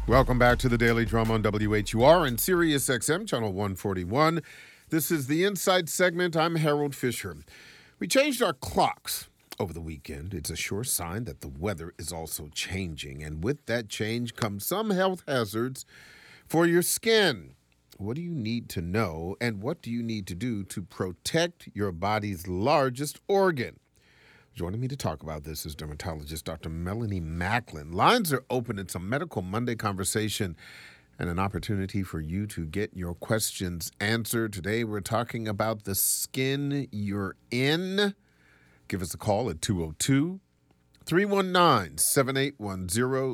Welcome back to the Daily Drum on WHUR and Sirius XM, Channel 141. This is the Insight segment. I'm Harold Fisher. We changed our clocks over the weekend. It's a sure sign that the weather is also changing. And with that change comes some health hazards for your skin. What do you need to know, and what do you need to do to protect your body's largest organ? Joining me to talk about this is dermatologist Dr. Melanie Macklin. Lines are open. It's a Medical Monday conversation and an opportunity for you to get your questions answered. Today we're talking about the skin you're in. Give us a call at 202-319-7810,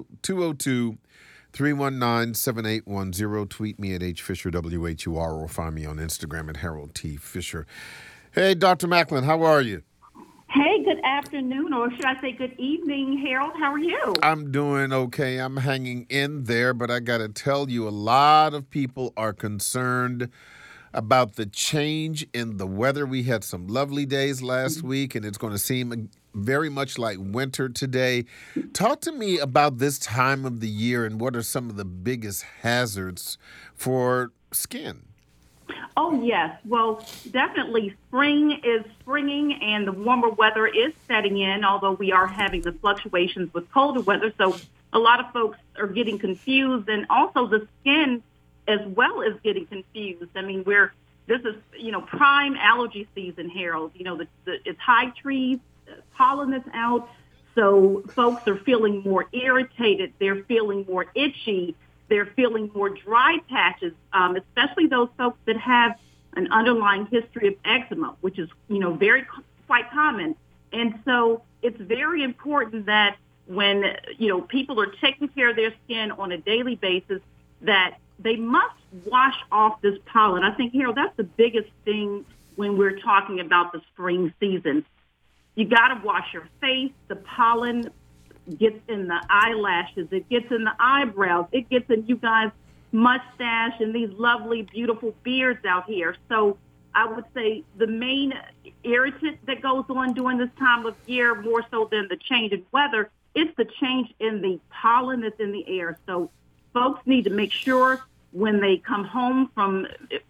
202-319-7810. Tweet me at HFisherWHUR or find me on Instagram at Harold T. Fisher. Hey, Dr. Macklin, how are you? Hey, good afternoon, or should I say good evening, Harold. How are you? I'm doing okay. I'm hanging in there, but I got to tell you, a lot of people are concerned about the change in the weather. We had some lovely days last week, and it's going to seem very much like winter today. Talk to me about this time of the year and what are some of the biggest hazards for skin? Oh, yes. Well, definitely spring is springing and the warmer weather is setting in, although we are having the fluctuations with colder weather. So a lot of folks are getting confused, and also the skin as well is getting confused. I mean, this is, prime allergy season, Harold. It's high trees, pollen is out. So folks are feeling more irritated. They're feeling more itchy. They're feeling more dry patches, especially those folks that have an underlying history of eczema, which is, quite common. And so it's very important that when, people are taking care of their skin on a daily basis, that they must wash off this pollen. I think, Harold, that's the biggest thing when we're talking about the spring season. You got to wash your face. The pollen gets in the eyelashes, it gets in the eyebrows, it gets in you guys' mustache and these lovely, beautiful beards out here. So I would say the main irritant that goes on during this time of year, more so than the change in weather, is the change in the pollen that's in the air. So folks need to make sure when they come home from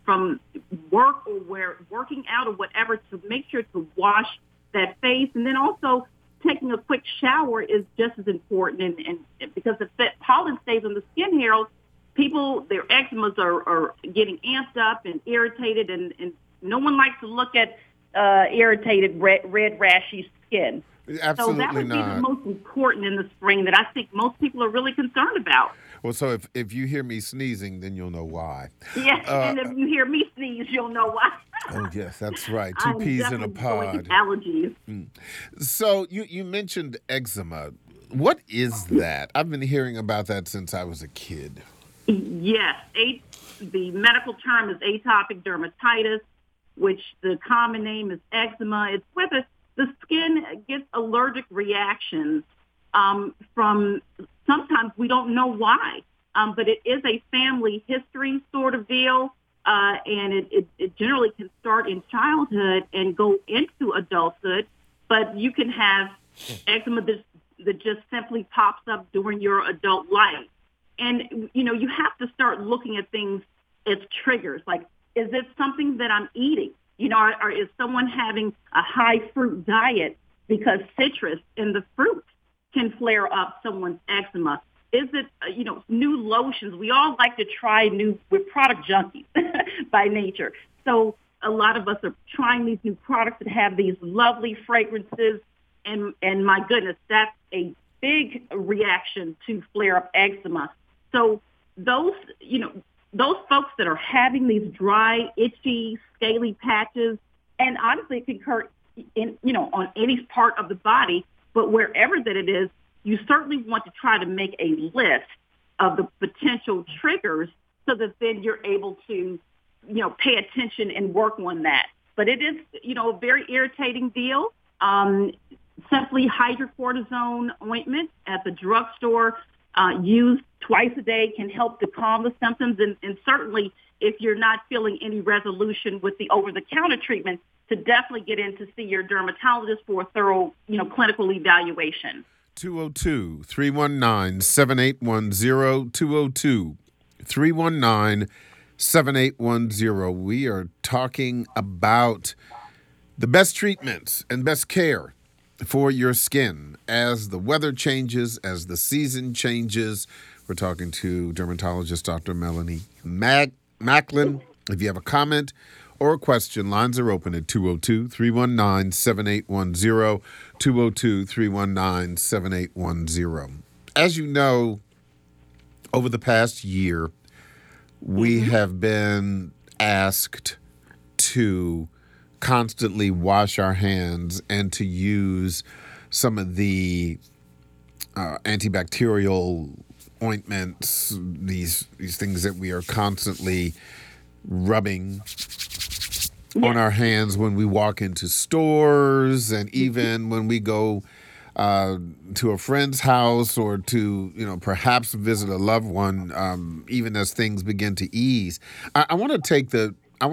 work or working out or whatever, to make sure to wash that face. And then also taking a quick shower is just as important, and because if that pollen stays on the skin, Harold, their eczemas are getting amped up and irritated, and no one likes to look at irritated red rashy skin. Absolutely so that would not. be the most important in the spring that I think most people are really concerned about. Well, so if you hear me sneezing, then you'll know why. Yes, and if you hear me sneeze, you'll know why. Oh, yes, that's right. Two peas in a pod. Allergies. So you mentioned eczema. What is that? I've been hearing about that since I was a kid. Yes. The medical term is atopic dermatitis, which the common name is eczema. It's whether the skin gets allergic reactions from, sometimes we don't know why, but it is a family history sort of deal. And it generally can start in childhood and go into adulthood, but you can have eczema that just simply pops up during your adult life. And, you have to start looking at things as triggers. Like, is it something that I'm eating? Or is someone having a high fruit diet because citrus in the fruit can flare up someone's eczema? Is it, new lotions? We all like to try we're product junkies by nature. So a lot of us are trying these new products that have these lovely fragrances. And my goodness, that's a big reaction to flare up eczema. So those folks that are having these dry, itchy, scaly patches, and honestly, it can occur on any part of the body, but wherever that it is, you certainly want to try to make a list of the potential triggers so that then you're able to, pay attention and work on that. But it is, a very irritating deal. Simply hydrocortisone ointment at the drugstore used twice a day can help to calm the symptoms. And certainly if you're not feeling any resolution with the over-the-counter treatment, to definitely get in to see your dermatologist for a thorough, clinical evaluation. 202-319-7810, 202-319-7810. We are talking about the best treatments and best care for your skin as the weather changes, as the season changes. We're talking to dermatologist Dr. Melanie Macklin. If you have a comment or a question, lines are open at 202-319-7810, 202-319-7810. As you know, over the past year, we have been asked to constantly wash our hands and to use some of the antibacterial ointments, these things that we are constantly rubbing on our hands when we walk into stores, and even when we go to a friend's house or to, perhaps visit a loved one, even as things begin to ease. I want to take the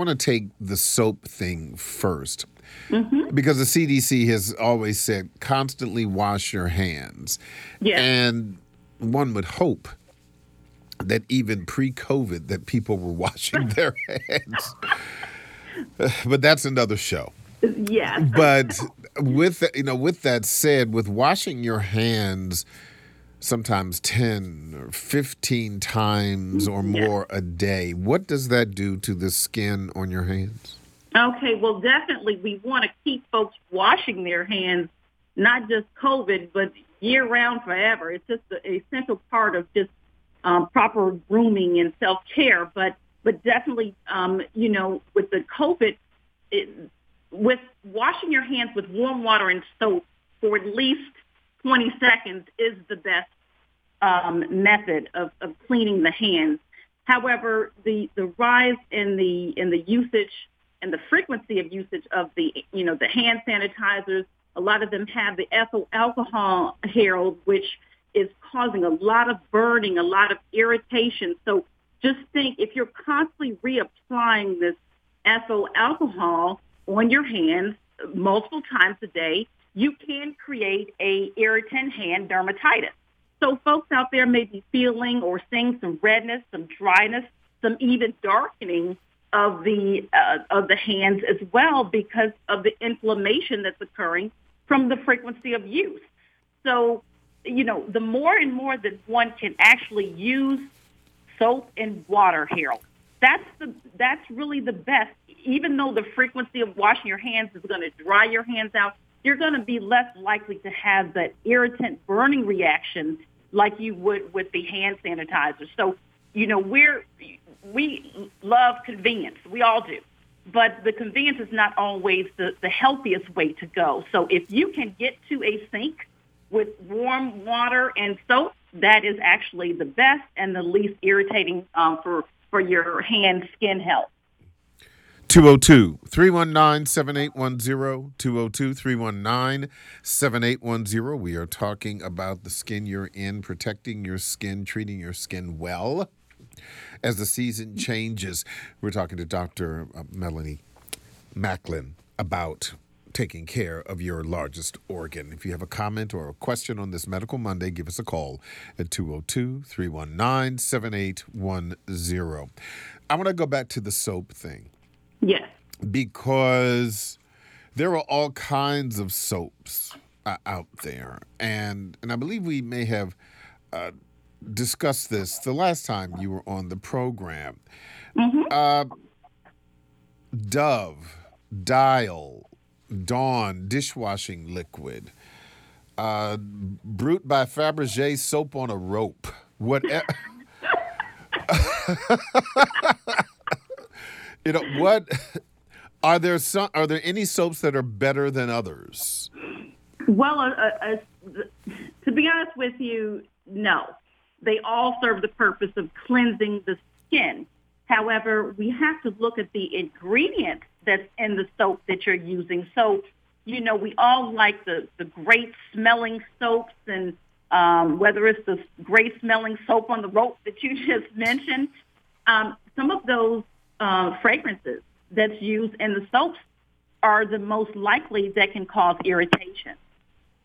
soap thing first, because the CDC has always said constantly wash your hands. Yeah. And one would hope that even pre-COVID that people were washing their hands. But that's another show. Yeah. But with that said, with washing your hands sometimes 10 or 15 times or more a day, what does that do to the skin on your hands? Okay, well, definitely we want to keep folks washing their hands, not just COVID, but year-round forever. It's just an essential part of just proper grooming and self-care. But definitely, with the COVID, with washing your hands with warm water and soap for at least 20 seconds is the best method of cleaning the hands. However, the rise in the usage and the frequency of usage of the hand sanitizers, a lot of them have the ethyl alcohol, Harold, which is causing a lot of burning, a lot of irritation. So just think, if you're constantly reapplying this ethyl alcohol on your hands multiple times a day, you can create a irritant hand dermatitis. So folks out there may be feeling or seeing some redness, some dryness, some even darkening of the hands as well, because of the inflammation that's occurring from the frequency of use. So, the more and more that one can actually use soap and water, Harold, that's really the best. Even though the frequency of washing your hands is going to dry your hands out, you're going to be less likely to have that irritant burning reaction like you would with the hand sanitizer. So, we love convenience. We all do. But the convenience is not always the healthiest way to go. So if you can get to a sink with warm water and soap, that is actually the best and the least irritating for your hand skin health. 202-319-7810, 202-319-7810. We are talking about the skin you're in, protecting your skin, treating your skin well as the season changes. We're talking to Dr. Melanie Macklin about taking care of your largest organ. If you have a comment or a question on this Medical Monday, give us a call at 202-319-7810. I want to go back to the soap thing. Yes. Because there are all kinds of soaps out there. And I believe we may have discussed this the last time you were on the program. Dove, Dial, Dawn dishwashing liquid, Brute by Fabergé soap on a rope, whatever. What are there any soaps that are better than others? Well, to be honest with you, no. They all serve the purpose of cleansing the skin. However, we have to look at the ingredients that's in the soap that you're using. So, we all like the great smelling soaps, and whether it's the great smelling soap on the rope that you just mentioned, some of those fragrances that's used in the soaps are the most likely that can cause irritation.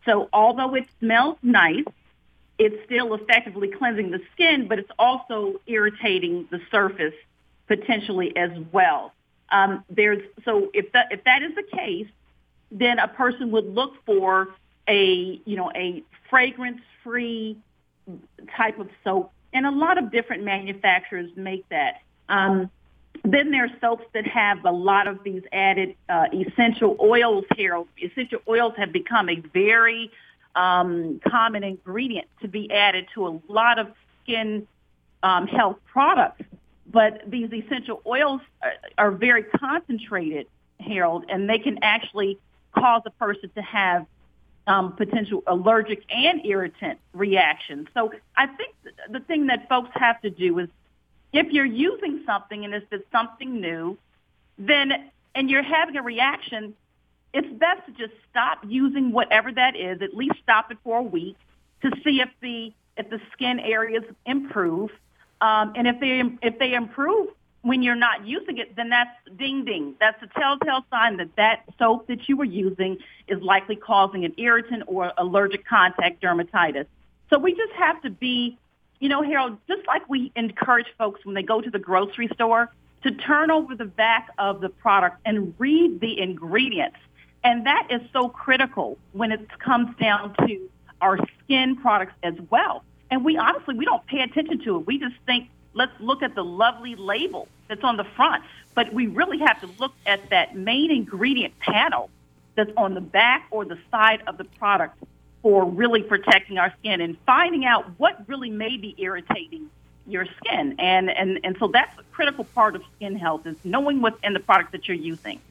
So although it smells nice, it's still effectively cleansing the skin, but it's also irritating the surface potentially as well. So if that is the case, then a person would look for a fragrance-free type of soap, and a lot of different manufacturers make that. Then there are soaps that have a lot of these added essential oils here. Essential oils have become a very common ingredient to be added to a lot of skin health products. But these essential oils are very concentrated, Harold, and they can actually cause a person to have potential allergic and irritant reactions. So I think the thing that folks have to do is, if you're using something and it's something new, and you're having a reaction, it's best to just stop using whatever that is. At least stop it for a week to see if the skin areas improve. And if they improve when you're not using it, then that's ding ding. That's a telltale sign that soap that you were using is likely causing an irritant or allergic contact dermatitis. So we just have to be, Harold, just like we encourage folks when they go to the grocery store to turn over the back of the product and read the ingredients. And that is so critical when it comes down to our skin products as well. And we don't pay attention to it. We just think, let's look at the lovely label that's on the front. But we really have to look at that main ingredient panel that's on the back or the side of the product for really protecting our skin and finding out what really may be irritating your skin. And so that's a critical part of skin health, is knowing what's in the product that you're using.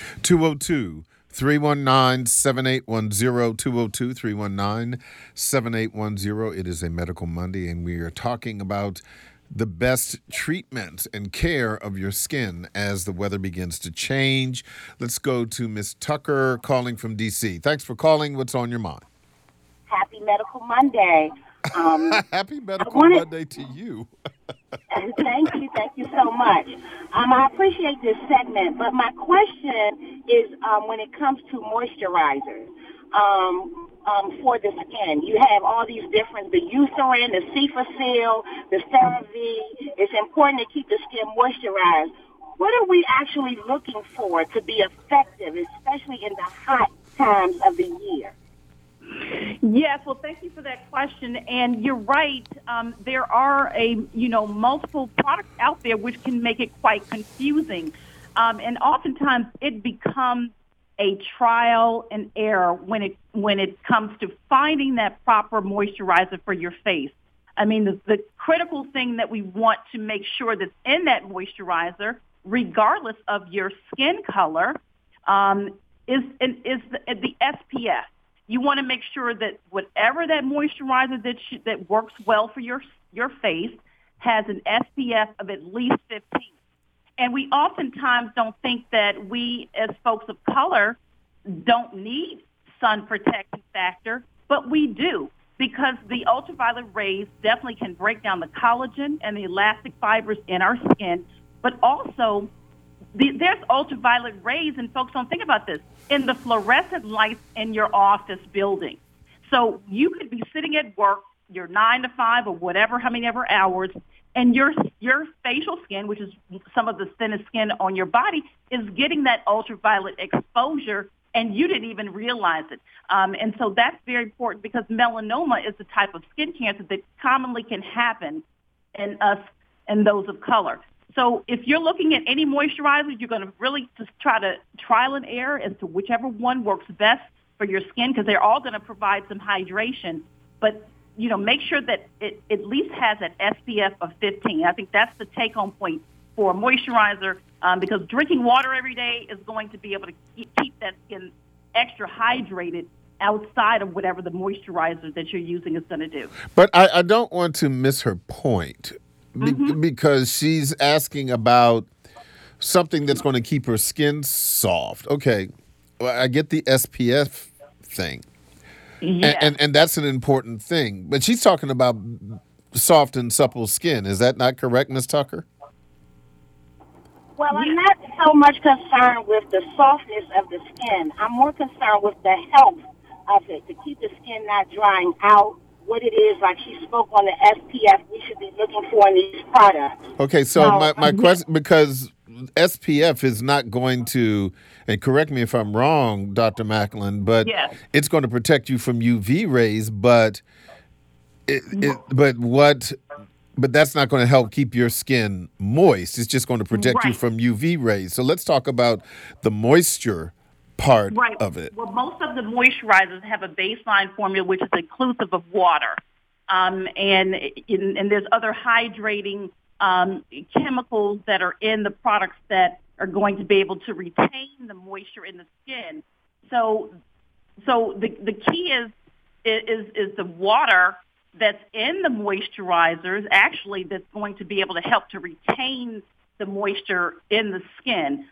202-319-7810, 202-319-7810. It is a Medical Monday, and we are talking about the best treatment and care of your skin as the weather begins to change. Let's go to Miss Tucker calling from D.C. Thanks for calling. What's on your mind? Happy Medical Monday. Happy Medical Monday to you. Thank you so much. I appreciate this segment, but my question is when it comes to moisturizers for the skin. You have all these different, the Eucerin, the Cetaphil, the CeraVe. It's important to keep the skin moisturized. What are we actually looking for to be effective, especially in the hot times of the year? Yes, well, thank you for that question. And you're right. There are multiple products out there which can make it quite confusing. And oftentimes it becomes a trial and error when it comes to finding that proper moisturizer for your face. I mean, the critical thing that we want to make sure that's in that moisturizer, regardless of your skin color, is the SPF. You want to make sure that whatever that moisturizer that works well for your face has an SPF of at least 15. And we oftentimes don't think that we, as folks of color, don't need sun protection factor, but we do, because the ultraviolet rays definitely can break down the collagen and the elastic fibers in our skin, but also there's ultraviolet rays, and folks don't think about this, in the fluorescent lights in your office building. So you could be sitting at work, your 9 to 5 or whatever, how many ever hours, and your facial skin, which is some of the thinnest skin on your body, is getting that ultraviolet exposure, and you didn't even realize it. And so that's very important, because melanoma is the type of skin cancer that commonly can happen in us and those of color. So if you're looking at any moisturizer, you're going to really just try to trial and error as to whichever one works best for your skin, because they're all going to provide some hydration. But, make sure that it at least has an SPF of 15. I think that's the take-home point for a moisturizer, because drinking water every day is going to be able to keep that skin extra hydrated outside of whatever the moisturizer that you're using is going to do. But I don't want to miss her point. Because she's asking about something that's going to keep her skin soft. Okay, well, I get the SPF thing. Yes. And that's an important thing. But she's talking about soft and supple skin. Is that not correct, Ms. Tucker? Well, I'm not so much concerned with the softness of the skin. I'm more concerned with the health of it to keep the skin not drying out? What it is, like she spoke on the SPF, we should be looking for in these products. Okay, so my question, because SPF is not going to, and correct me if I'm wrong, Dr. Macklin, but Yes. it's going to protect you from UV rays, but that's not going to help keep your skin moist. It's just going to protect you Right. from UV rays. So let's talk about the moisture part Right. of it. Well, most of the moisturizers have a baseline formula which is inclusive of water, and there's other hydrating chemicals that are in the products that are going to be able to retain the moisture in the skin. So the key is the water that's in the moisturizers actually that's going to be able to help to retain the moisture in the skin.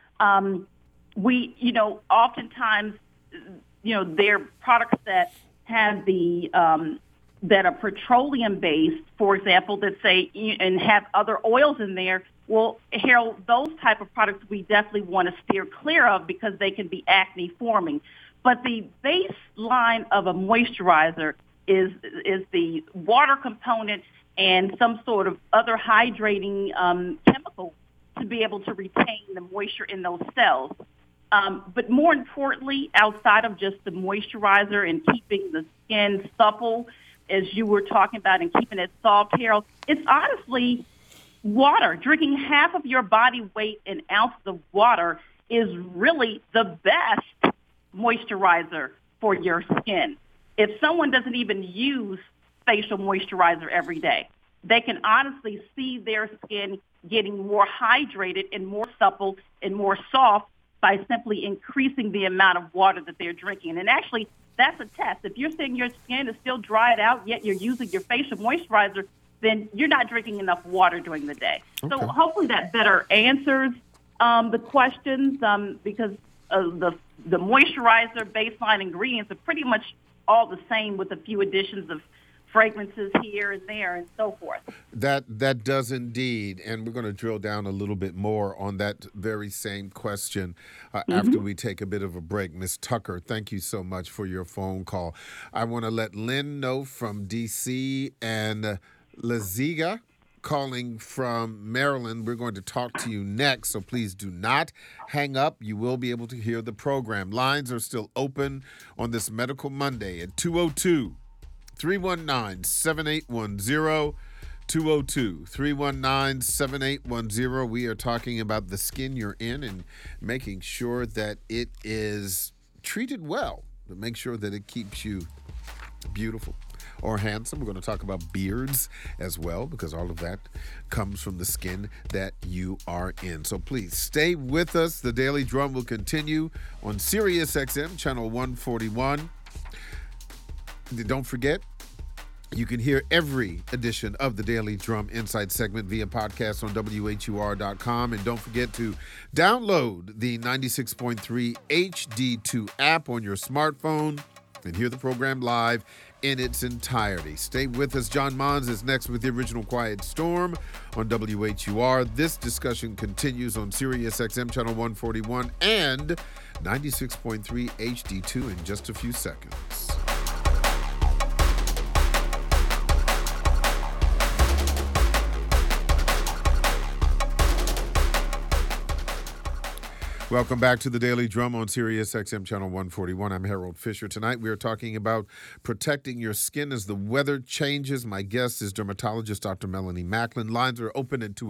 Oftentimes, there are products that have that are petroleum based, for example, that say and have other oils in there. Well, Harold, those type of products we definitely want to steer clear of because they can be acne forming. But the baseline of a moisturizer is the water component and some sort of other hydrating chemical to be able to retain the moisture in those cells. But more importantly, outside of just the moisturizer and keeping the skin supple, as you were talking about, and keeping it soft, Harold, it's honestly water. Drinking half of your body weight in ounces of water is really the best moisturizer for your skin. If someone doesn't even use facial moisturizer every day, they can honestly see their skin getting more hydrated and more supple and more soft by simply increasing the amount of water that they're drinking. And actually, that's a test. If you're saying your skin is still dried out, yet you're using your facial moisturizer, then you're not drinking enough water during the day. Okay. So hopefully that better answers the questions because the moisturizer baseline ingredients are pretty much all the same with a few additions of fragrances here and there and so forth. That does indeed. And we're going to drill down a little bit more on that very same question after we take a bit of a break. Ms. Tucker, thank you so much for your phone call. I want to let Lynn know from D.C. and Laziga calling from Maryland. We're going to talk to you next, so please do not hang up. You will be able to hear the program. Lines are still open on this Medical Monday at 202-319-7810, 202-319-7810. We are talking about the skin you're in and making sure that it is treated well, to make sure that it keeps you beautiful or handsome. We're going to talk about beards as well, because all of that comes from the skin that you are in. So please stay with us. The Daily Drum will continue on Sirius XM, channel 141. Don't forget, you can hear every edition of the Daily Drum Insight segment via podcast on WHUR.com. And don't forget to download the 96.3 HD2 app on your smartphone and hear the program live in its entirety. Stay with us. John Mons is next with the original Quiet Storm on WHUR. This discussion continues on Sirius XM channel 141 and 96.3 HD2 in just a few seconds. Welcome back to the Daily Drum on Sirius XM channel 141. I'm Harold Fisher. Tonight we are talking about protecting your skin as the weather changes. My guest is dermatologist Dr. Melanie Macklin. Lines are open at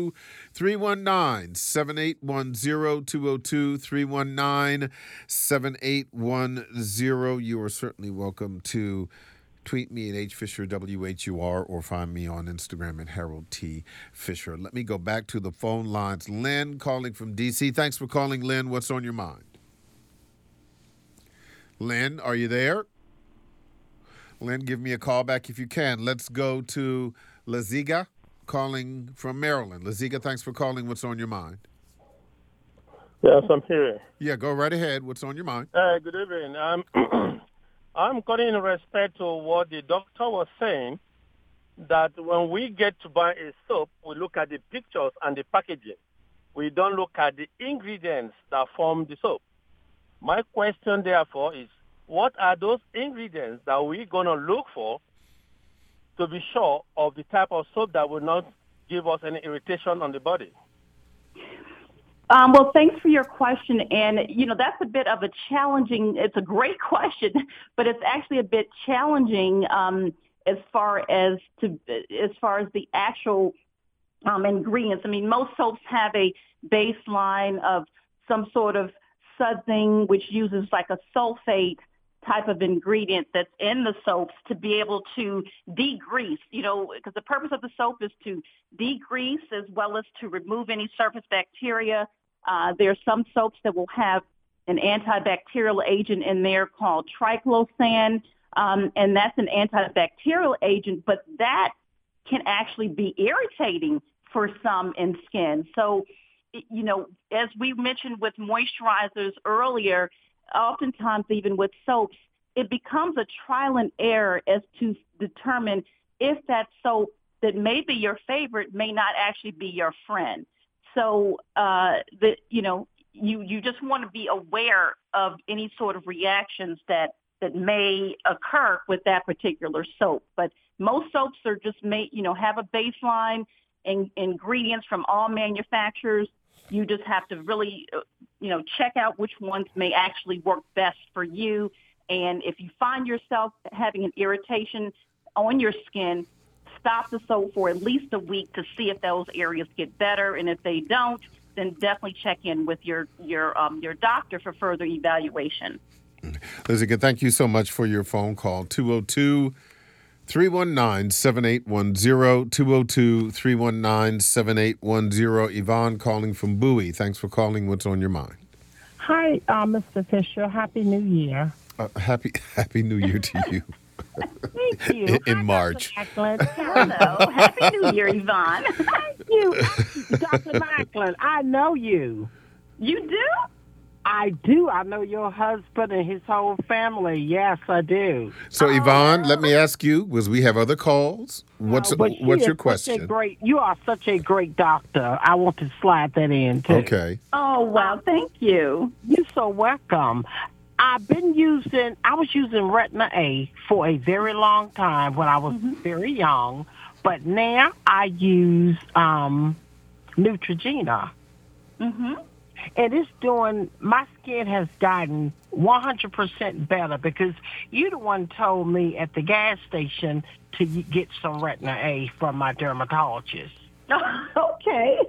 202-319-7810, 202-319-7810. You are certainly welcome to tweet me at HFisherWHUR or find me on Instagram at Harold T. Fisher. Let me go back to the phone lines. Lynn calling from D.C. Thanks for calling, Lynn. What's on your mind? Lynn, are you there? Lynn, give me a call back if you can. Let's go to Laziga calling from Maryland. Laziga, thanks for calling. What's on your mind? Yes, I'm here. Yeah, go right ahead. What's on your mind? Good evening. I'm calling in respect to what the doctor was saying, that when we get to buy a soap, we look at the pictures and the packaging. We don't look at the ingredients that form the soap. My question, therefore, is what are those ingredients that we're going to look for to be sure of the type of soap that will not give us any irritation on the body? Well, thanks for your question. And, that's a bit of it's a great question, but it's actually a bit challenging as far as the actual ingredients. I mean, most soaps have a baseline of some sort of sudsing, which uses like a sulfate type of ingredient that's in the soaps to be able to degrease, because the purpose of the soap is to degrease as well as to remove any surface bacteria. There are some soaps that will have an antibacterial agent in there called triclosan, and that's an antibacterial agent, but that can actually be irritating for some in skin. So, as we mentioned with moisturizers earlier, oftentimes even with soaps, it becomes a trial and error as to determine if that soap that may be your favorite may not actually be your friend. So, you just want to be aware of any sort of reactions that may occur with that particular soap. But most soaps are just have a baseline and ingredients from all manufacturers. You just have to really, check out which ones may actually work best for you. And if you find yourself having an irritation on your skin, stop the soap for at least a week to see if those areas get better. And if they don't, then definitely check in with your doctor for further evaluation. Liz, thank you so much for your phone call. 202-319-7810, 202-319-7810. Yvonne calling from Bowie. Thanks for calling. What's on your mind? Hi, Mr. Fisher. Happy New Year. Happy New Year to you. Thank you. In March. Hello. Happy New Year, Yvonne. Thank you. Dr. Macklin, I know you. You do? I do. I know your husband and his whole family. Yes, I do. So, Yvonne, let me ask you, we have other calls? What's your question? You are such a great doctor. I want to slide that in, too. Okay. Oh, wow. Thank you. You're so welcome. I was using Retina A for a very long time when I was very young, but now I use Neutrogena. Mm-hmm. And my skin has gotten 100% better because you the one told me at the gas station to get some Retina A from my dermatologist. Okay.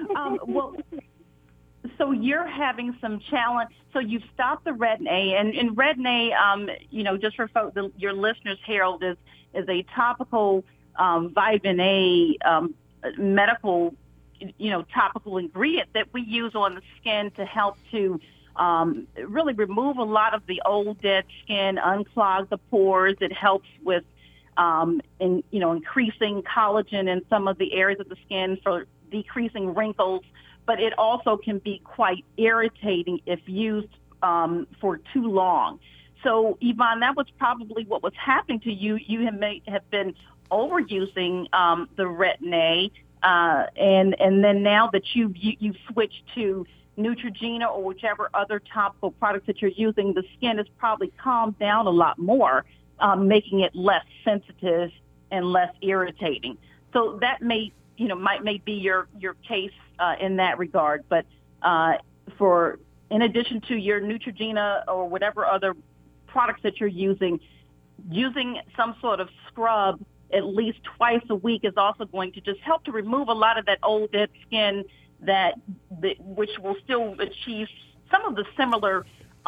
So you're having some challenge. So you've stopped the Retin A, and Retin A, just for your listeners, Harold, is a topical vitamin A medical, topical ingredient that we use on the skin to help to really remove a lot of the old dead skin, unclog the pores. It helps with increasing collagen in some of the areas of the skin for decreasing wrinkles. But it also can be quite irritating if used for too long. So, Yvonne, that was probably what was happening to you. You may have been overusing the Retin A, and then now that you've switched to Neutrogena or whichever other topical products that you're using, the skin has probably calmed down a lot more, making it less sensitive and less irritating. So that may be your case in that regard. But in addition to your Neutrogena or whatever other products that you're using some sort of scrub at least twice a week is also going to just help to remove a lot of that old dead skin which will still achieve some of the similar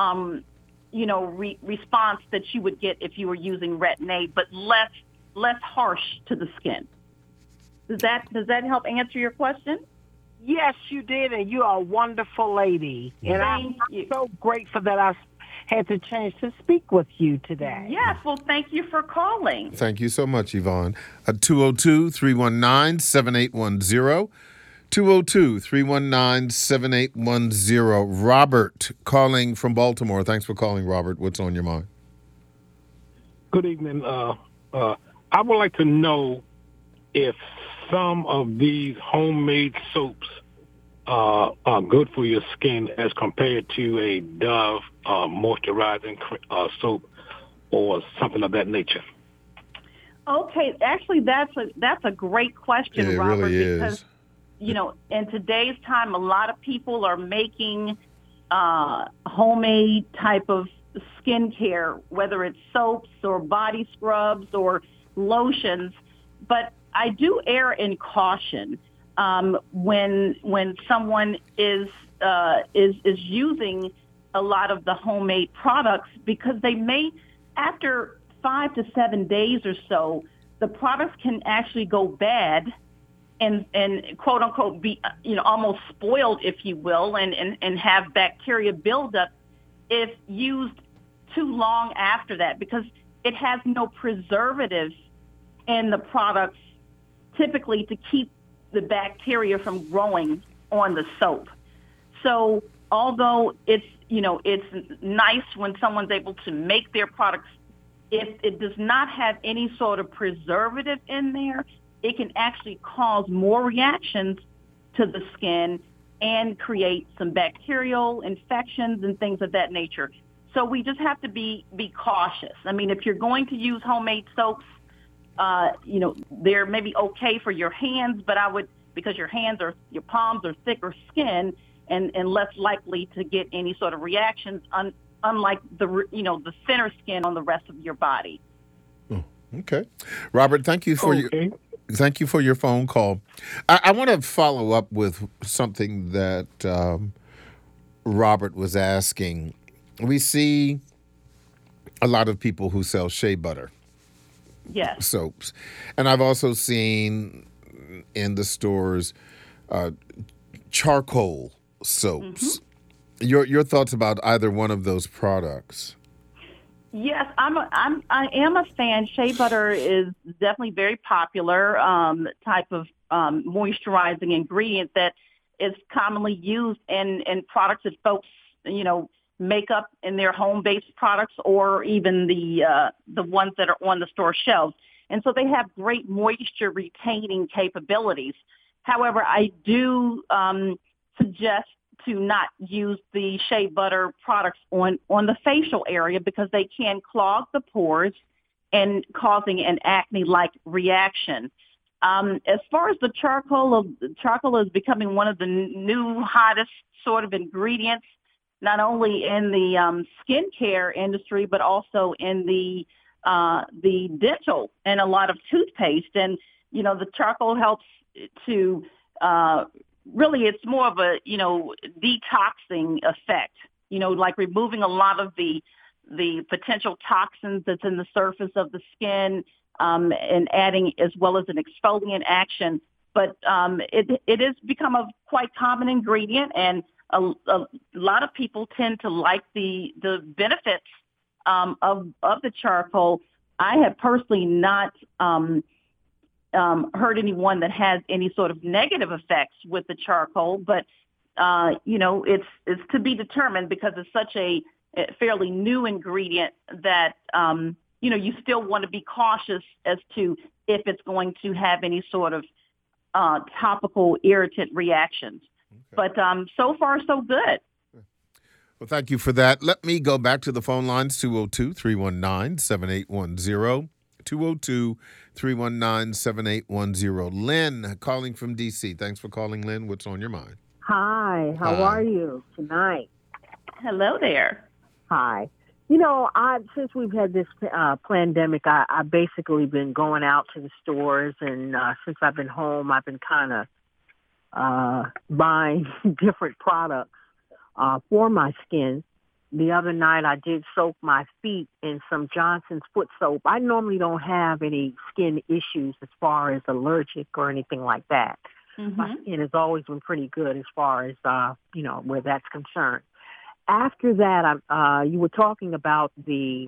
response that you would get if you were using Retin A, but less harsh to the skin. Does that help answer your question? Yes, you did, and you are a wonderful lady. And I'm so grateful that I had the chance to speak with you today. Yes, well, thank you for calling. Thank you so much, Yvonne. 202-319-7810. 202-319-7810. Robert calling from Baltimore. Thanks for calling, Robert. What's on your mind? Good evening. I would like to know if some of these homemade soaps are good for your skin as compared to a Dove moisturizing soap or something of that nature? Okay, actually, that's a great question, It Robert, really is. because in today's time, a lot of people are making homemade type of skincare, whether it's soaps or body scrubs or lotions. But I do err in caution when someone is using a lot of the homemade products, because they may, after 5 to 7 days or so, the products can actually go bad and quote unquote be almost spoiled, if you will, and have bacteria buildup if used too long after that, because it has no preservatives in the products typically to keep the bacteria from growing on the soap. So although it's nice when someone's able to make their products, if it does not have any sort of preservative in there, it can actually cause more reactions to the skin and create some bacterial infections and things of that nature. So we just have to be cautious. I mean, if you're going to use homemade soaps, they're maybe okay for your hands, but I would, because your palms are thicker skin and less likely to get any sort of reactions, unlike the thinner skin on the rest of your body. Oh, okay, Robert, thank you for your phone call. I want to follow up with something that Robert was asking. We see a lot of people who sell shea butter. Yes. Soaps. And I've also seen in the stores charcoal soaps. Mm-hmm. Your thoughts about either one of those products? Yes, I am a fan. Shea butter is definitely very popular type of moisturizing ingredient that is commonly used in products that folks make up in their home-based products, or even the ones that are on the store shelves. And so they have great moisture retaining capabilities. However, I do suggest to not use the shea butter products on the facial area, because they can clog the pores and causing an acne-like reaction. As far as the charcoal is becoming one of the new hottest sort of ingredients, not only in the skincare industry, but also in the dental and a lot of toothpaste. And, the charcoal helps to really, it's more of a, detoxing effect, like removing a lot of the potential toxins that's in the surface of the skin, and adding as well as an exfoliant action. But it has become a quite common ingredient, and a lot of people tend to like the benefits of the charcoal. I have personally not heard anyone that has any sort of negative effects with the charcoal, but it's to be determined, because it's such a fairly new ingredient that you still want to be cautious as to if it's going to have any sort of topical irritant reactions. Okay. But so far, so good. Well, thank you for that. Let me go back to the phone lines, 202-319-7810. 202-319-7810. Lynn, calling from D.C. Thanks for calling, Lynn. What's on your mind? Hi, how are you tonight? Hello there. Hi. Since we've had this pandemic, I've basically been going out to the stores, and since I've been home, I've been kind of buying different products for my skin. The other night, I did soak my feet in some Johnson's foot soap. I normally don't have any skin issues as far as allergic or anything like that. Mm-hmm. My skin has always been pretty good as far as, where that's concerned. After that, you were talking about the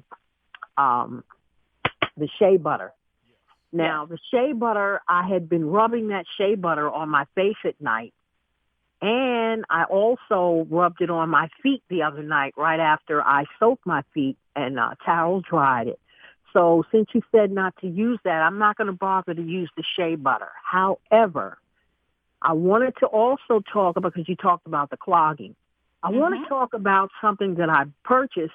shea butter. Now, the shea butter, I had been rubbing that shea butter on my face at night. And I also rubbed it on my feet the other night right after I soaked my feet and towel dried it. So since you said not to use that, I'm not going to bother to use the shea butter. However, I wanted to also talk about, because you talked about the clogging. I want to talk about something that I purchased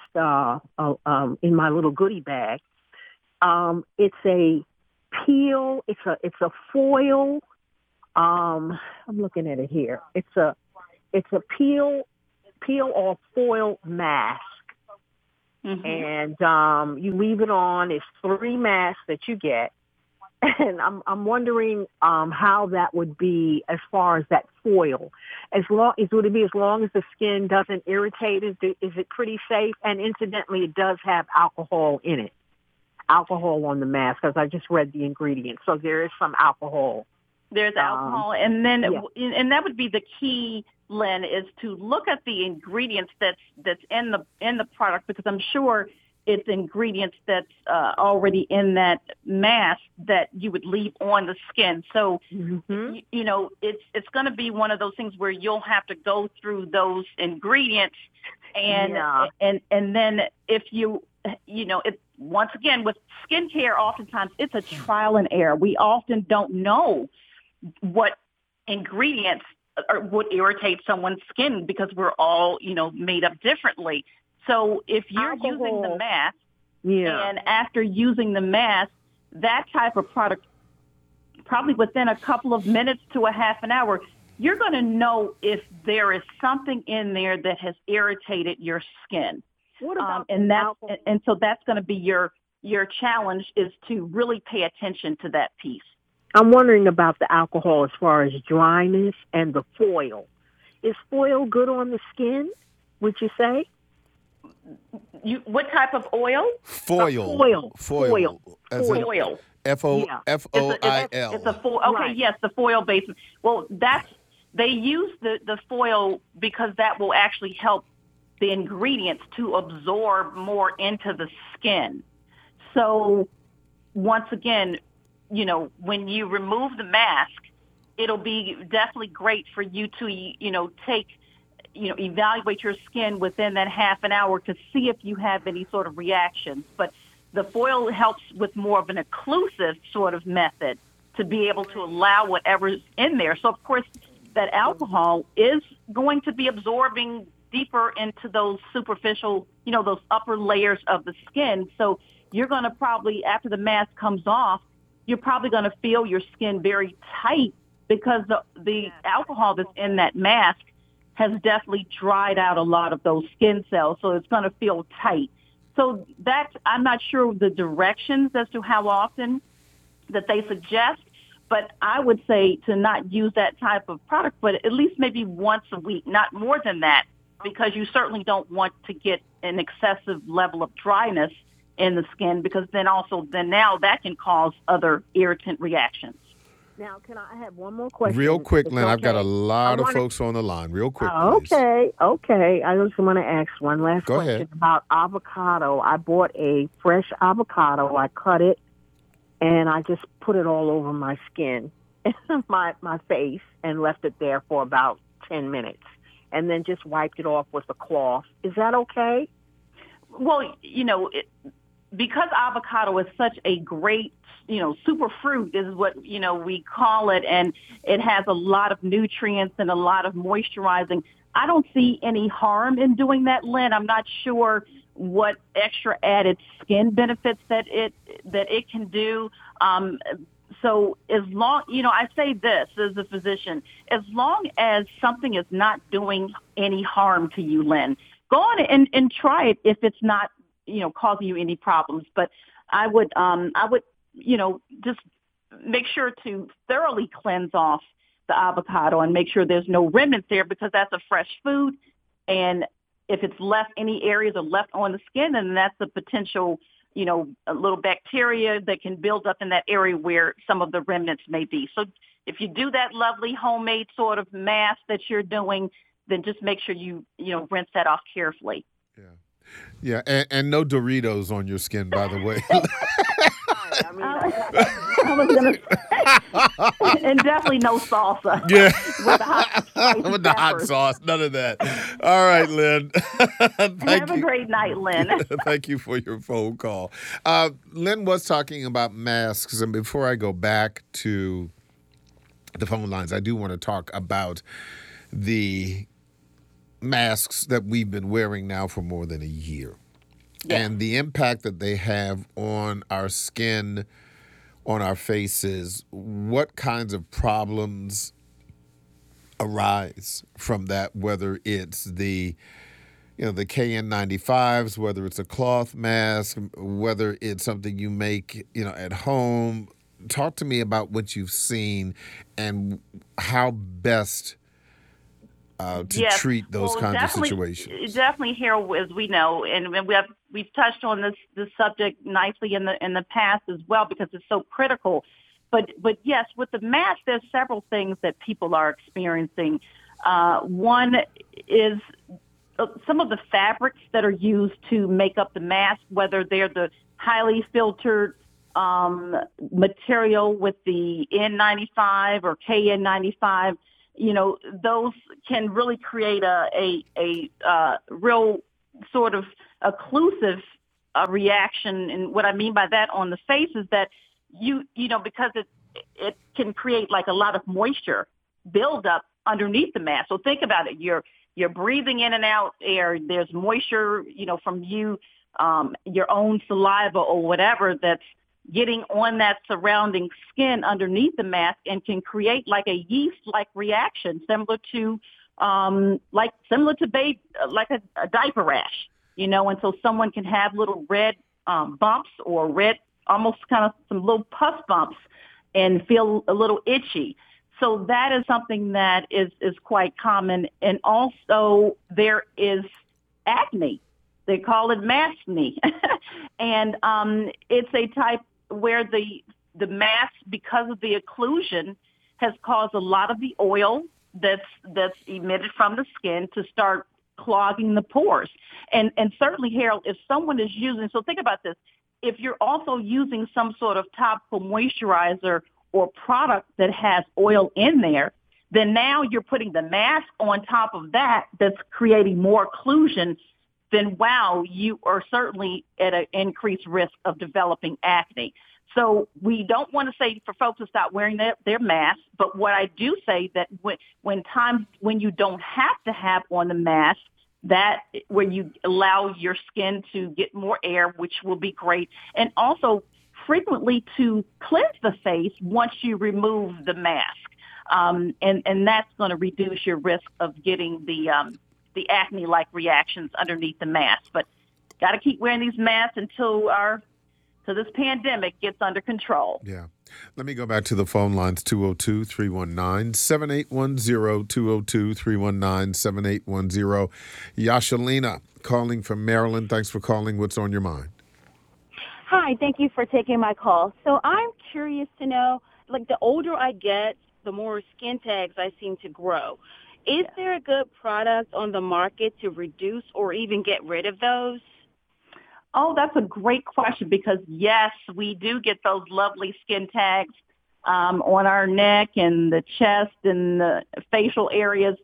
in my little goodie bag. It's a peel. It's a foil. I'm looking at it here. It's a peel or foil mask. And you leave it on. It's 3 masks that you get. And I'm wondering how that would be as far as that foil. Would it be as long as the skin doesn't irritate? Is it pretty safe? And incidentally, it does have alcohol in it. Alcohol on the mask, because I just read the ingredients. So there is some alcohol. There's alcohol, and then and that would be the key, Lynn, is to look at the ingredients that's in the product, because I'm sure it's ingredients that's already in that mask that you would leave on the skin. So, you know, it's going to be one of those things where you'll have to go through those ingredients. And then if you know, once again, with skincare, oftentimes it's a trial and error. We often don't know what ingredients would irritate someone's skin because we're all, you know, made up differently. So if you're using the mask, and after using the mask, that type of product, probably within a couple of minutes to a half an hour, you're going to know if there is something in there that has irritated your skin. What about and so that's going to be your challenge, is to really pay attention to that piece. I'm wondering about the alcohol as far as dryness and the foil. Is foil good on the skin, would you say? What type of oil? Foil. Foil. F-O-F-O-I-L. It's a foil. Okay, right. Yes, the foil base. Well, they use the foil because that will actually help the ingredients to absorb more into the skin. So once again, you know, when you remove the mask, it'll be definitely great for you to, you know, evaluate your skin within that half an hour to see if you have any sort of reactions. But the foil helps with more of an occlusive sort of method to be able to allow whatever's in there. So, of course, that alcohol is going to be absorbing deeper into those superficial, you know, those upper layers of the skin. So you're going to probably, after the mask comes off, you're probably going to feel your skin very tight because the alcohol that's in that mask has definitely dried out a lot of those skin cells. So it's going to feel tight. So I'm not sure the directions as to how often that they suggest, but I would say to not use that type of product, but at least maybe once a week, not more than that, because you certainly don't want to get an excessive level of dryness in the skin, because then now that can cause other irritant reactions. Now, can I have one more question? Real quick, Lynn, I've got a lot of folks on the line. Real quick, please. Okay. I just want to ask one last question about avocado. I bought a fresh avocado. I cut it, and I just put it all over my skin, my face, and left it there for about 10 minutes, and then just wiped it off with a cloth. Is that okay? Well, you know, because avocado is such a great, you know, superfruit is what, you know, we call it, and it has a lot of nutrients and a lot of moisturizing. I don't see any harm in doing that, Lynn. I'm not sure what extra added skin benefits that it can do. So as long, you know, I say this as a physician, as long as something is not doing any harm to you, Lynn, go on and try it if it's not, you know, causing you any problems. But I would, you know, just make sure to thoroughly cleanse off the avocado and make sure there's no remnants there, because that's a fresh food. And if it's left, any areas are left on the skin, then that's a potential, you know, a little bacteria that can build up in that area where some of the remnants may be. So if you do that lovely homemade sort of mask that you're doing, then just make sure you rinse that off carefully. Yeah, and no Doritos on your skin, by the way. I was gonna say, and definitely no salsa. Yeah, with the hot sauce, none of that. All right, Lynn. Have a great night, Lynn. Thank you for your phone call. Lynn was talking about masks, and before I go back to the phone lines, I do want to talk about the masks that we've been wearing now for more than a year, and the impact that they have on our skin, on our faces, what kinds of problems arise from that, whether it's the KN95s, whether it's a cloth mask, whether it's something you make, at home. Talk to me about what you've seen and how best to treat those kinds of situations. Definitely here, as we know, and we've touched on this subject nicely in the past as well, because it's so critical. But yes, with the mask, there's several things that people are experiencing. One is some of the fabrics that are used to make up the mask, whether they're the highly filtered material with the N95 or KN95, those can really create a real sort of occlusive reaction. And what I mean by that on the face is that because it can create like a lot of moisture buildup underneath the mask. So think about it. You're breathing in and out air. There's moisture, from your own saliva or whatever that's getting on that surrounding skin underneath the mask, and can create like a yeast-like reaction, similar to like a diaper rash, and so someone can have little red bumps or red, almost kind of some little pus bumps, and feel a little itchy. So that is something that is quite common. And also there is acne. They call it maskne. And it's a type where the mask, because of the occlusion, has caused a lot of the oil that's emitted from the skin to start clogging the pores. And certainly, Harold, if someone is using, so think about this, if you're also using some sort of topical moisturizer or product that has oil in there, then now you're putting the mask on top of that's creating more occlusion, then wow, you are certainly at an increased risk of developing acne. So we don't want to say for folks to stop wearing their masks, but what I do say that when you don't have to have on the mask, that where you allow your skin to get more air, which will be great, and also frequently to cleanse the face once you remove the mask. And that's going to reduce your risk of getting the acne-like reactions underneath the mask. But got to keep wearing these masks until this pandemic gets under control. Yeah. Let me go back to the phone lines, 202-319-7810, 202-319-7810. Yashalina calling from Maryland. Thanks for calling. What's on your mind? Hi, thank you for taking my call. So I'm curious to know, like, the older I get, the more skin tags I seem to grow. Is there a good product on the market to reduce or even get rid of those? Oh, that's a great question, because yes, we do get those lovely skin tags on our neck and the chest and the facial areas.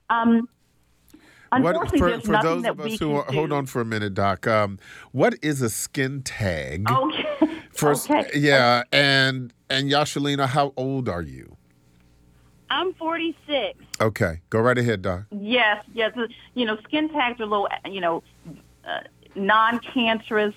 Unfortunately, there's for nothing those that of we us can who do. hold on for a minute, Doc. What is a skin tag? Okay. First, okay. Yeah, and Yashalina, how old are you? I'm 46. Okay, go right ahead, Doc. Yes. Skin tags are little, non-cancerous,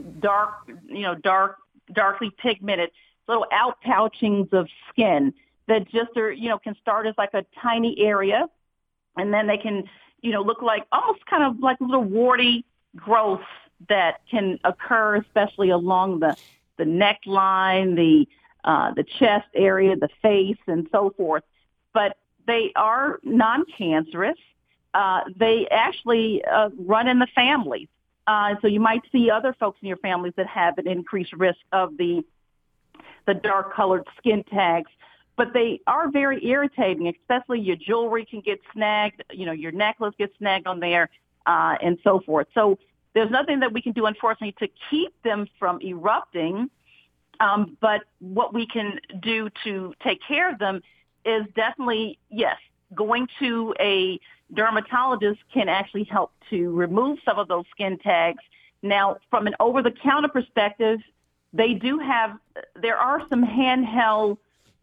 darkly pigmented, little outpouchings of skin that just are, can start as like a tiny area, and then they can, look like almost kind of like little warty growths that can occur, especially along the neckline, the chest area, the face, and so forth. But they are non-cancerous. They actually run in the families. So you might see other folks in your families that have an increased risk of the dark-colored skin tags. But they are very irritating, especially your jewelry can get snagged, your necklace gets snagged on there, and so forth. So there's nothing that we can do, unfortunately, to keep them from erupting. But what we can do to take care of them is definitely, yes, going to a dermatologist can actually help to remove some of those skin tags. Now, from an over-the-counter perspective, there are some handheld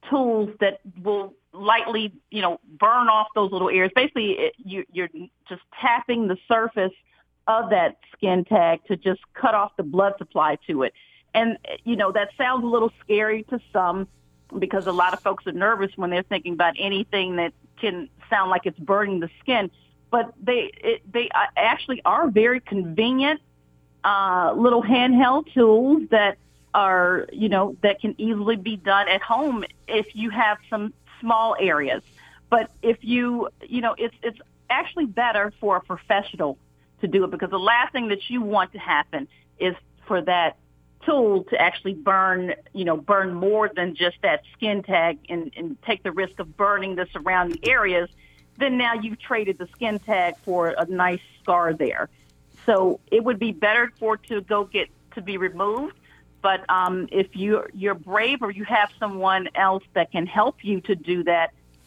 tools that will lightly, burn off those little areas. Basically, you're just tapping the surface of that skin tag to just cut off the blood supply to it. And, that sounds a little scary to some because a lot of folks are nervous when they're thinking about anything that can sound like it's burning the skin. But they actually are very convenient little handheld tools that are, that can easily be done at home if you have some small areas. But if it's actually better for a professional to do it, because the last thing that you want to happen is for that tool to actually burn more than just that skin tag and take the risk of burning the surrounding areas. Then now you've traded the skin tag for a nice scar there. So it would be better for it to be removed. But if you're brave or you have someone else that can help you to do that,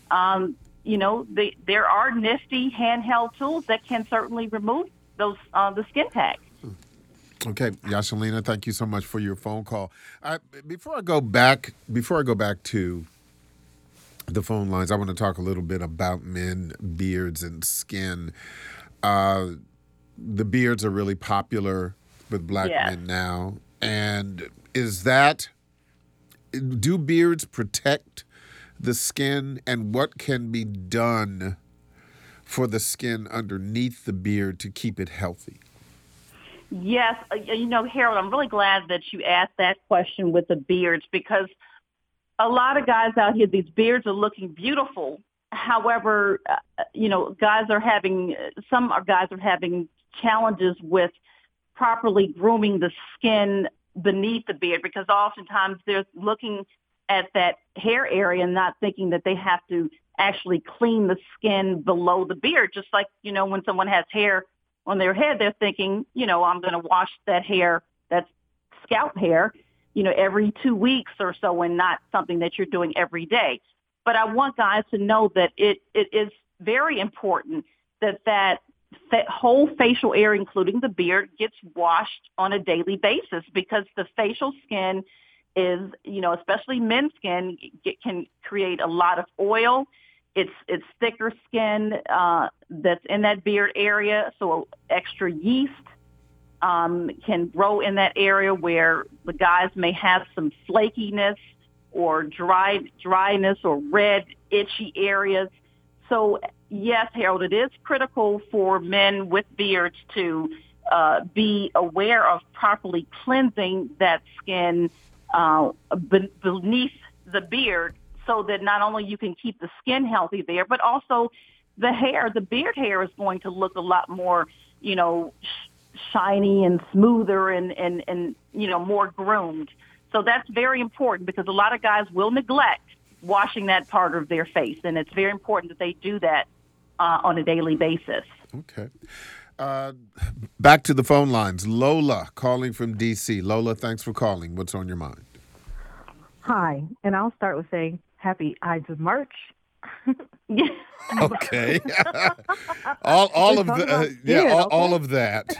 there are nifty handheld tools that can certainly remove those the skin tag. Okay, Yashalina, thank you so much for your phone call. Before I go back to the phone lines, I want to talk a little bit about men, beards, and skin. The beards are really popular with black men now. And do beards protect the skin, and what can be done for the skin underneath the beard to keep it healthy? Yes. Harold, I'm really glad that you asked that question with the beards, because a lot of guys out here, these beards are looking beautiful. However, guys are having challenges with properly grooming the skin beneath the beard, because oftentimes they're looking at that hair area and not thinking that they have to actually clean the skin below the beard. Just like, when someone has hair on their head, they're thinking, I'm going to wash that hair, that's scalp hair, every 2 weeks or so, and not something that you're doing every day. But I want guys to know that it is very important that whole facial area, including the beard, gets washed on a daily basis, because the facial skin is, especially men's skin, can create a lot of oil. It's thicker skin that's in that beard area, so extra yeast can grow in that area where the guys may have some flakiness or dryness or red, itchy areas. So, yes, Harold, it is critical for men with beards to be aware of properly cleansing that skin beneath the beard, so that not only you can keep the skin healthy there, but also the hair, the beard hair, is going to look a lot more, shiny and smoother and more groomed. So that's very important, because a lot of guys will neglect washing that part of their face, and it's very important that they do that on a daily basis. Okay. Back to the phone lines. Lola calling from D.C. Lola, thanks for calling. What's on your mind? Hi, and I'll start with saying Happy Ides of March. Okay. all of that.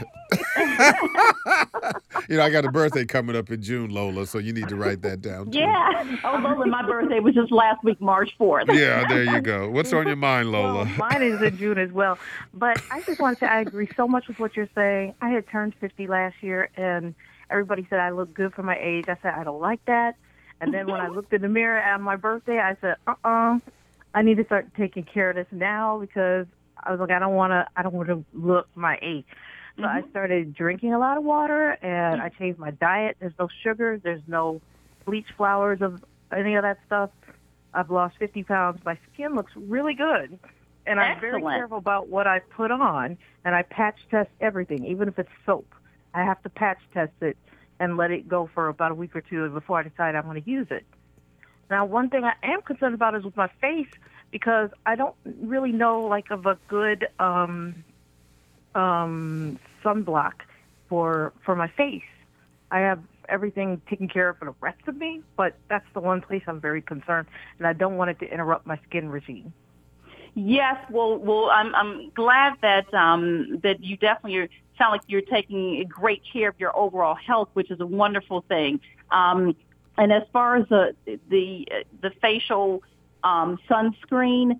I got a birthday coming up in June, Lola, so you need to write that down too. Yeah. Oh, Lola, my birthday was just last week, March 4th. Yeah, there you go. What's on your mind, Lola? Well, mine is in June as well. But I just want to say I agree so much with what you're saying. I had turned 50 last year, and everybody said I look good for my age. I said, I don't like that. And then when I looked in the mirror on my birthday, I said, I need to start taking care of this now, because I was like, I don't want to look my age. So I started drinking a lot of water, and I changed my diet. There's no sugar. There's no bleach flowers of any of that stuff. I've lost 50 pounds. My skin looks really good. And I'm very careful about what I put on, and I patch test everything, even if it's soap. I have to patch test it and let it go for about a week or two before I decide I'm going to use it. Now, one thing I am concerned about is with my face, because I don't really know of a good sunblock for my face. I have everything taken care of for the rest of me, but that's the one place I'm very concerned, and I don't want it to interrupt my skin regime. Yes, well, I'm glad that that you definitely sound like you're taking great care of your overall health, which is a wonderful thing. And as far as the facial sunscreen,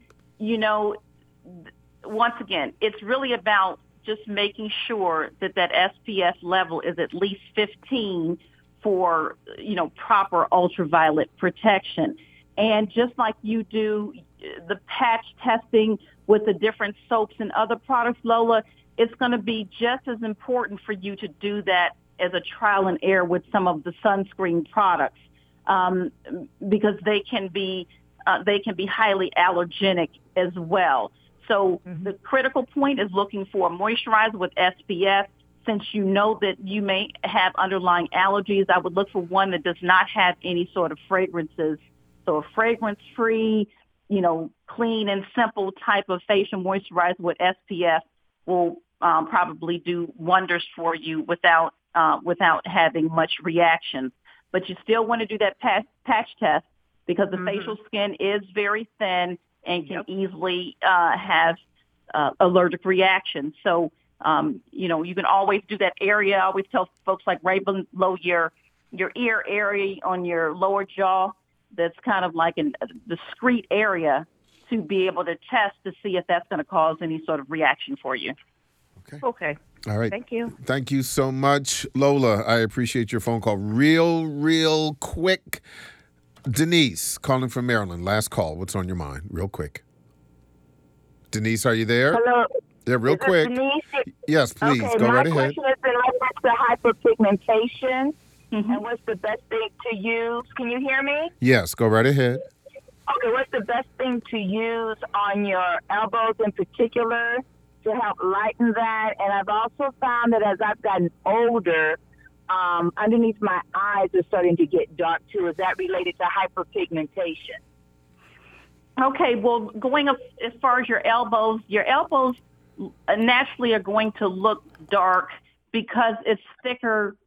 once again, it's really about just making sure that SPF level is at least 15 for, proper ultraviolet protection. And just like you do the patch testing with the different soaps and other products, Lola, it's going to be just as important for you to do that as a trial and error with some of the sunscreen products, because they can be highly allergenic as well. So the critical point is looking for a moisturizer with SPF. Since you know that you may have underlying allergies, I would look for one that does not have any sort of fragrances. So a fragrance-free, clean and simple type of facial moisturizer with SPF will probably do wonders for you without having much reaction. But you still want to do that patch test because the facial skin is very thin and can easily have allergic reactions. So, you can always do that area. I always tell folks, like right below your ear area on your lower jaw, that's kind of like a discrete area, to be able to test to see if that's going to cause any sort of reaction for you. Okay. All right. Thank you. Thank you so much, Lola. I appreciate your phone call. Real quick. Denise, calling from Maryland. Last call. What's on your mind? Real quick. Denise, are you there? Hello. Yeah, real quick. Denise? Yes, please. Okay, go right ahead. My question is in reference to hyperpigmentation and what's the best thing to use. Can you hear me? Yes, go right ahead. Okay, what's the best thing to use on your elbows in particular to help lighten that? And I've also found that as I've gotten older, underneath my eyes are starting to get dark too. Is that related to hyperpigmentation? Okay, well, going up as far as your elbows naturally are going to look dark because it's thicker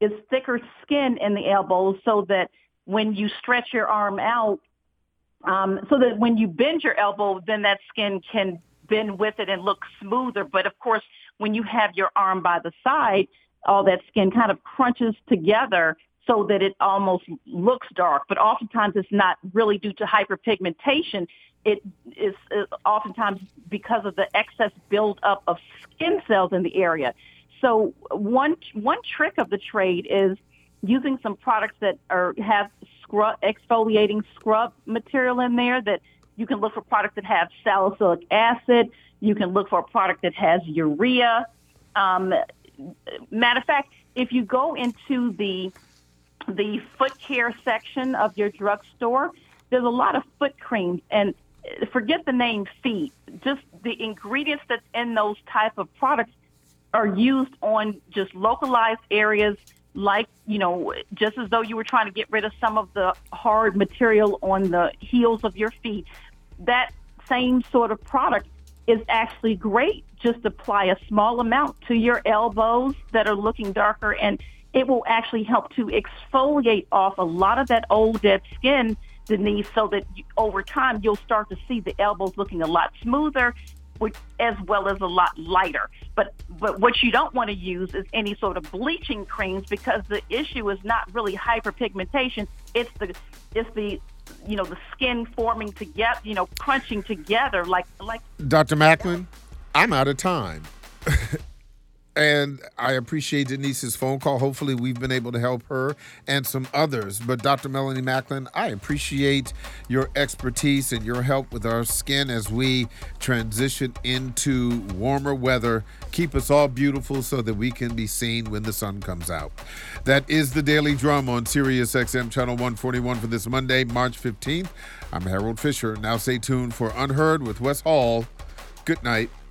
skin in the elbows, so that when you stretch your arm out, so that when you bend your elbow, then that skin can bend with it and look smoother. But of course, when you have your arm by the side, all that skin kind of crunches together so that it almost looks dark. But oftentimes it's not really due to hyperpigmentation. It is oftentimes because of the excess buildup of skin cells in the area. So one trick of the trade is using some products that have exfoliating scrub material in there. That you can look for products that have salicylic acid. You can look for a product that has urea. Matter of fact, if you go into the foot care section of your drugstore, there's a lot of foot creams, and forget the name feet. Just the ingredients that's in those type of products are used on just localized areas, like, just as though you were trying to get rid of some of the hard material on the heels of your feet. That same sort of product is actually great. Just apply a small amount to your elbows that are looking darker, and it will actually help to exfoliate off a lot of that old dead skin, Denise, so that over time you'll start to see the elbows looking a lot smoother, as well as a lot lighter. But what you don't want to use is any sort of bleaching creams, because the issue is not really hyperpigmentation. It's the the skin forming together, crunching together like. Dr. Macklin, I'm out of time. And I appreciate Denise's phone call. Hopefully we've been able to help her and some others. But Dr. Melanie Macklin, I appreciate your expertise and your help with our skin as we transition into warmer weather. Keep us all beautiful so that we can be seen when the sun comes out. That is the Daily Drum on Sirius XM Channel 141 for this Monday, March 15th. I'm Harold Fisher. Now stay tuned for Unheard with Wes Hall. Good night.